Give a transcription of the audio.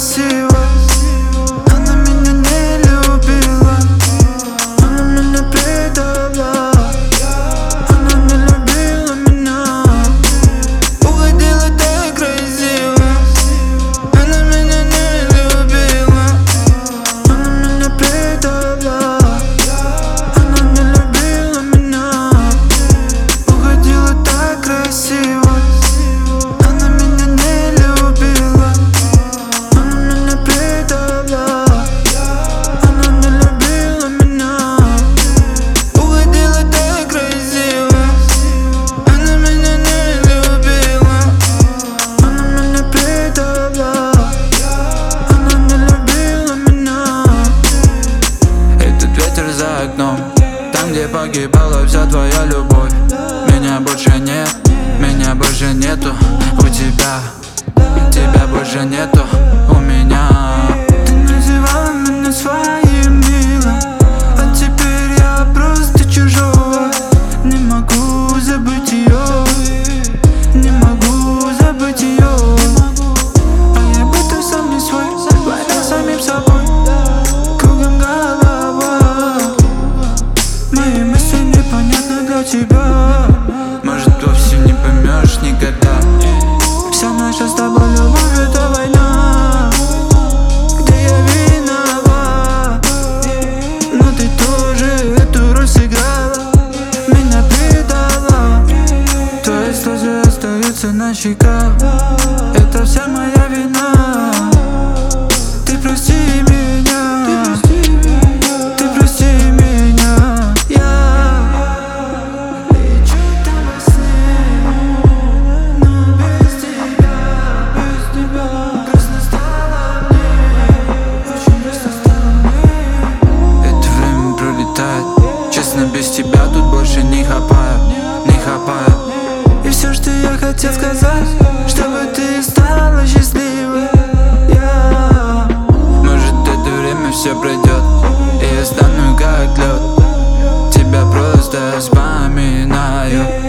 красиво. Она меня не любила, она меня предала. Она не любила меня, уходила так красиво. Она меня не любила, она меня предала. Она не любила меня, уходила так красиво. Она меня не любила, она меня предала. Она не любила меня, уходила так красиво. Она меня не любила, она меня предала. Она не любила меня. Этот ветер за окном, там, где погибала вся твоя любовь. Меня больше нет, меня больше нету у тебя. Тебя больше нету у меня. Ты называла меня своим милым, а теперь я просто чужой. Не могу забыть ее, не могу забыть ее. А я будто сам не свой, война самим собой. Кругом голова, мои мысли непонятны для тебя. Может, вовсе не поймешь никогда. Вся наша с тобой любовь — это война, где я виноват. Но ты тоже эту роль сыграла, меня предала. Твои слезы остаются на щеках, это вся моя вина. Ты прости меня, ты прости меня. Я лечу там во сне, но без тебя, грустно стало мне, очень грустно стало мне. Это время пролетает, честно, без тебя тут больше не хапаю, не хапаю. И все, что я хотел сказать, чтобы ты стала счастливой. Может, это время все пройдет, и я стану как лед. Тебя просто вспоминаю.